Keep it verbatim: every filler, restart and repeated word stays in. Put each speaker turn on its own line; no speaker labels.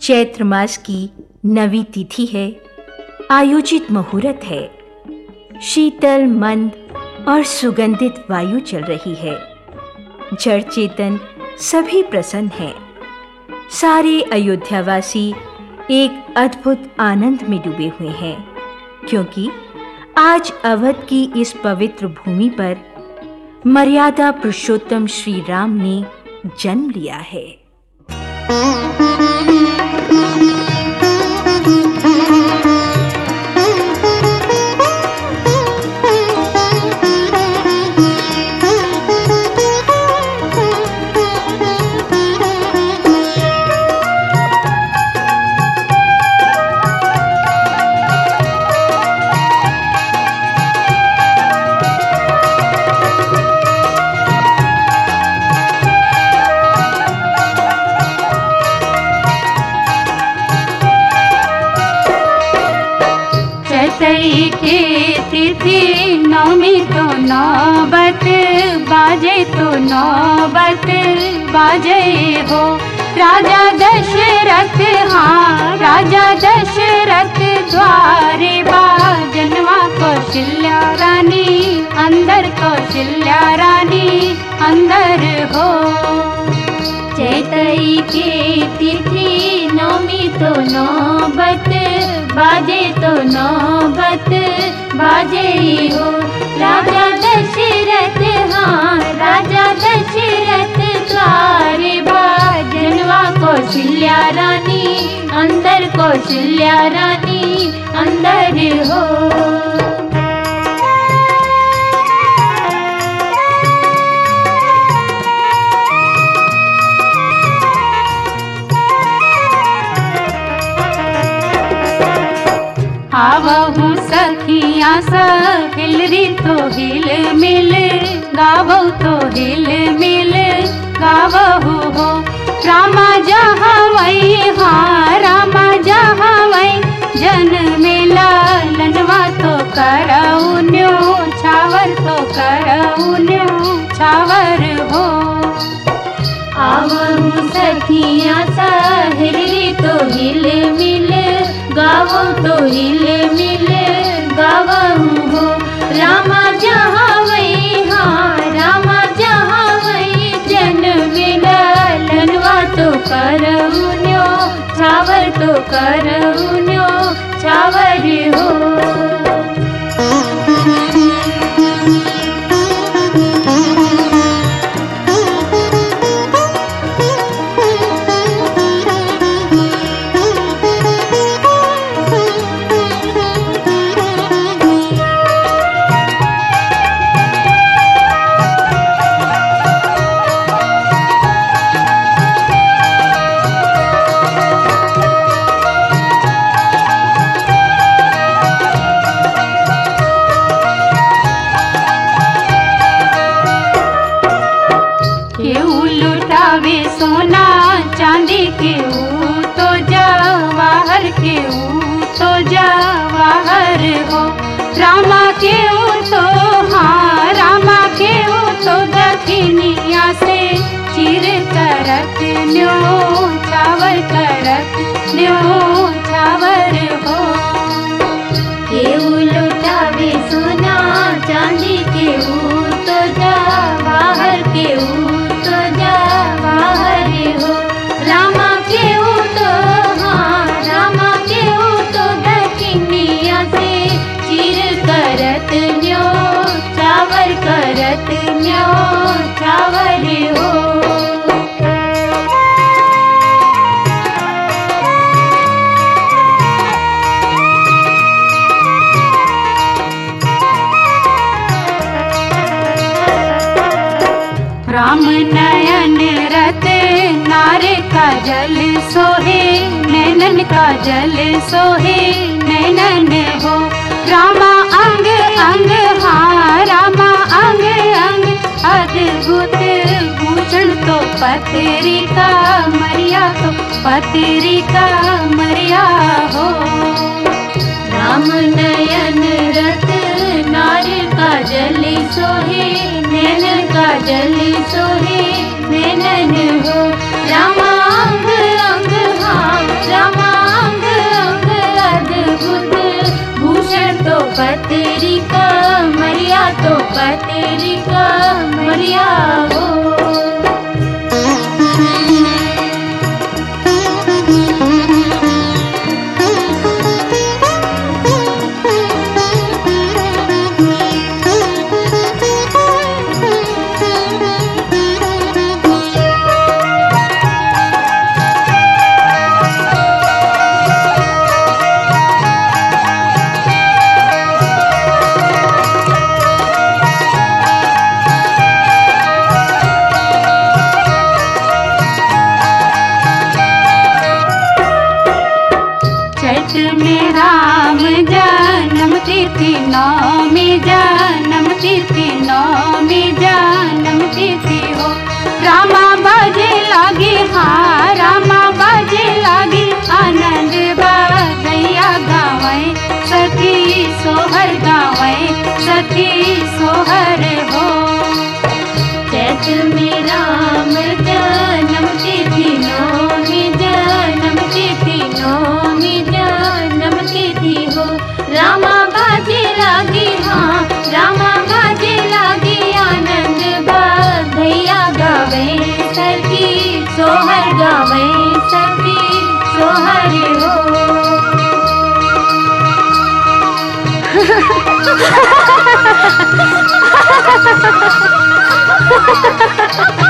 चैत्र मास की नवी तिथि है। आयोजित मुहूर्त है। शीतल मंद और सुगंधित वायु चल रही है। जड़ चेतन सभी प्रसन्न हैं। सारे अयोध्यावासी एक अद्भुत आनंद में डूबे हुए हैं, क्योंकि आज अवध की इस पवित्र भूमि पर मर्यादा पुरुषोत्तम श्री राम ने जन्म लिया है।
चैतई के तिथि नौमी तो नौबत बाजे तो नौबत बाजे हो। राजा दशरथ हाँ राजा दशरथ द्वारे बाजनवा कौशल्या रानी अंदर कौशल्या रानी अंदर हो। चैतई के तिथि नौमी तो नौबत बाजे तो नौबत बाजे हो। राजा दशरथ हाँ राजा दशरथ द्वारे बाजनवा कौशल्या रानी अंदर कौशल्या रानी अंदर हो। आवहु सखिया हिलरी तो हिल मिल गावो तो हिल मिल गावहु हो। रामा जहाँ वही हाँ रामा जहाँ वही जन मेला लनवा तो करउन्यो छावर तो करउन्यो छावर हो। आवहु सखिया हिलरी तो हिल मिल गावो तो हिल मिल गावहु हो। रामा जहाँ वही हाँ रामा जहाँ वही जन मेला लनवा तो करउन्यो छावर तो करउन्यो छावर हो। सोना चांदी के ऊ तो जवाहर के ऊ तो जवाहर हो। रामा के ऊ तो हाँ रामा के ऊ तो दक्षिणिया से चिर करत न्यो छावर करत न्यो छावर हो। केऊ लुटावे सोना चांदी के ऊ तो जवाहर के ऊ तो जवाहर हो। रामा के ऊ तो हाँ रामा के ऊ तो दक्षिणिया से चिर करत न्यो छावर करत न्यो छावर हो। राम नयन रत नारे का जल सोहे नैनन का जल सोहे नैनन हो। रामा अंग अंग हाँ रामा अंग अंग अद्भुत भूषण तो पतरी का मरिया तो पतरी का मरिया हो। राम नयन रत नारे का जल सोहे नैनन का जल सोहे नैनन हो। रामा अंग अंग हाँ चैत में राम जन्म तिथि नौमी जन्म तिथि नौमी जन्म तिथि हो। रामा बाजे लागी हाँ रामा बाजे लागी आनंद बधैया गावे सखी सोहर गावे सखी सोहर हो। चैत में राम जन्म तिथि नौमी जन्म तिथि नौमी जन्म तिथि हो। रामा बाजे लागी हाँ रामा बाजे लागी आनंद बधैया गावे सखी सोहर गावे सखी सोहर हो।